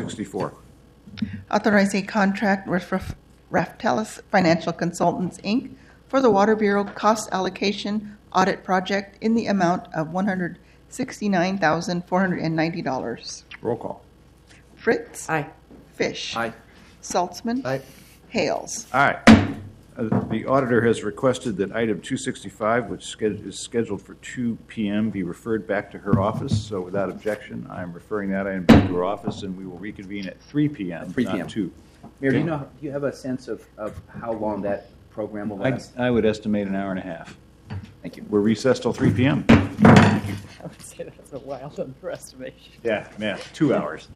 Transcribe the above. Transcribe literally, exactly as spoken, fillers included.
sixty-four. Authorize a contract with Raf- Raftelis Financial Consultants, Incorporated for the Water Bureau Cost Allocation Audit Project in the amount of one hundred sixty-nine thousand four hundred ninety dollars. Roll call. Fritz. Aye. Fish. Aye. Saltzman. Aye. Hales. Aye. Uh, The auditor has requested that item two sixty-five, which sched- is scheduled for two p.m., be referred back to her office. So without objection, I am referring that item back to her office, and we will reconvene at three p.m., three p.m. not two. Mayor, do you Okay. know, do you have a sense of, of how long that program will I last? I would estimate an hour and a half. Thank you. We're recessed till three p.m. I would say that's a wild underestimation. Yeah, man, two hours.